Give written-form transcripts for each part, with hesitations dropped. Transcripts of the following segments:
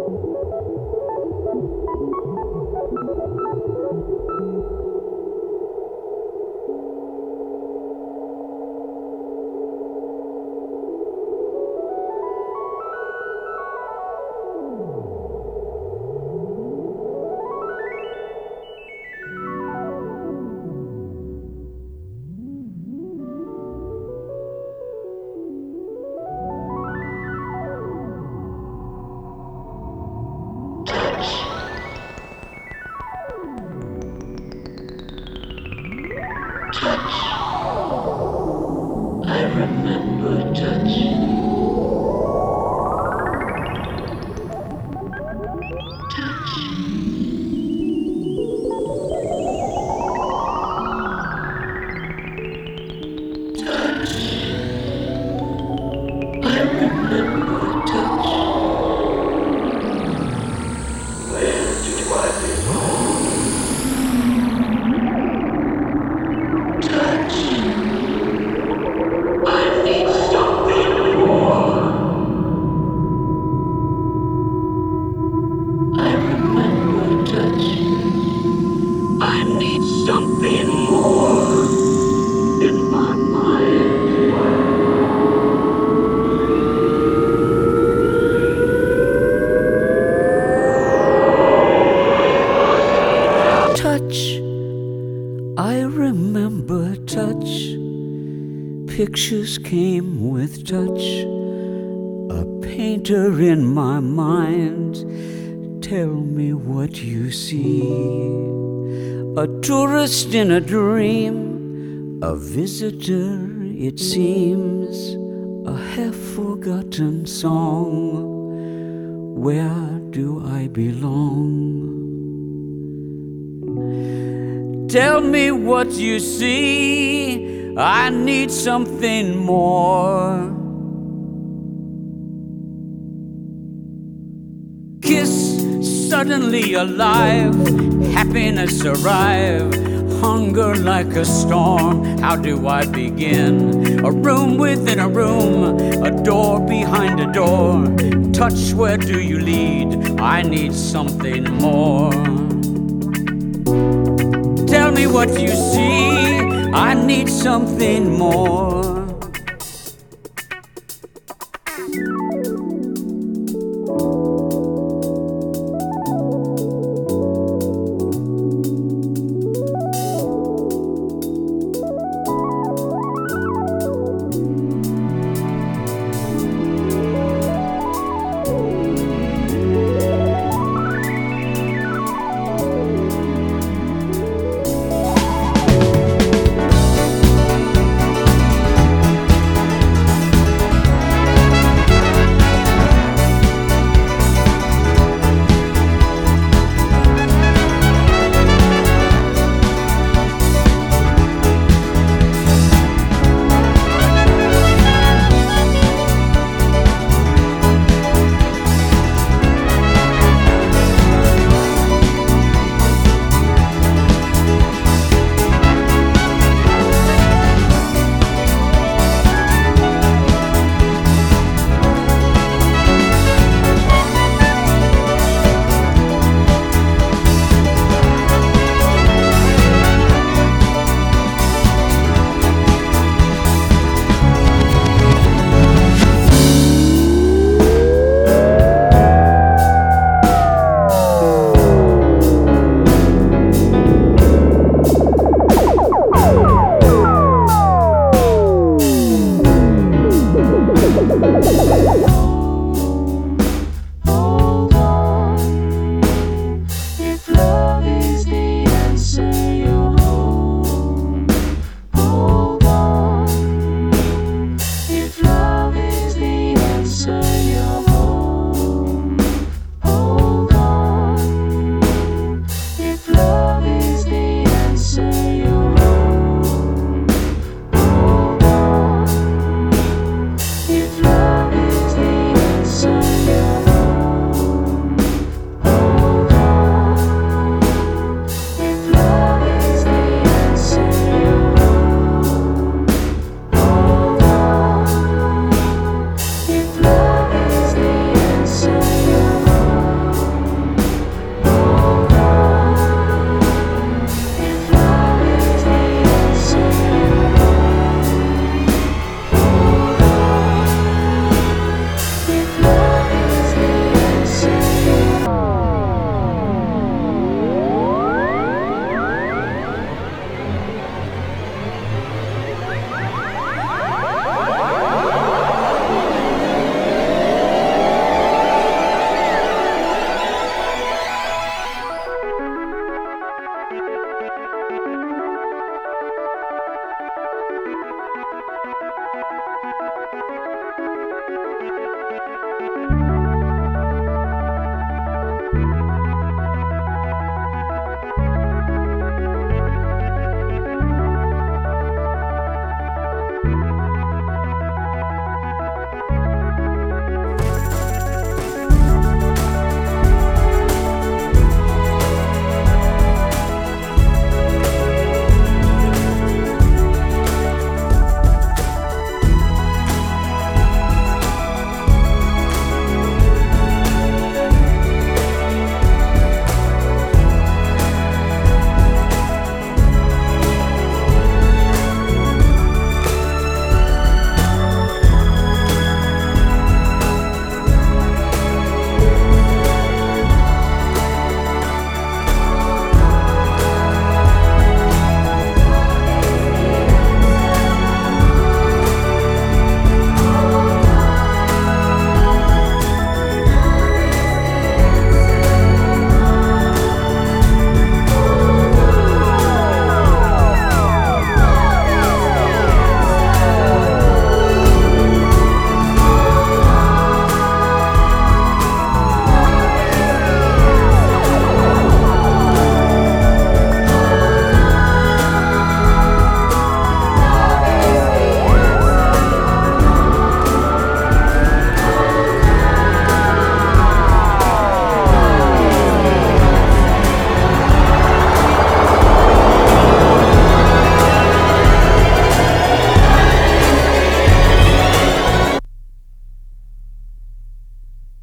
Pictures came with touch, a painter in my mind. Tell me what you see. A tourist in a dream, a visitor it seems, a half-forgotten song. Where do I belong? Tell me what you see. I need something more. Kiss, suddenly alive, happiness arrive, hunger like a storm. How do I begin? A room within a room, a door behind a door. Touch, where do you lead? I need something more. Tell me what you see. I need something more.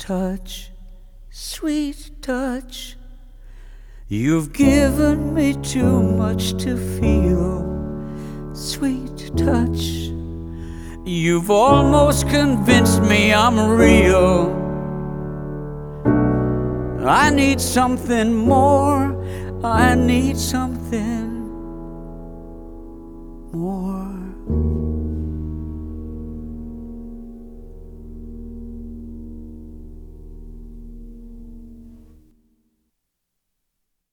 touch, sweet touch. You've given me too much to feel, sweet touch. You've almost convinced me I'm real. I need something more, I need something more.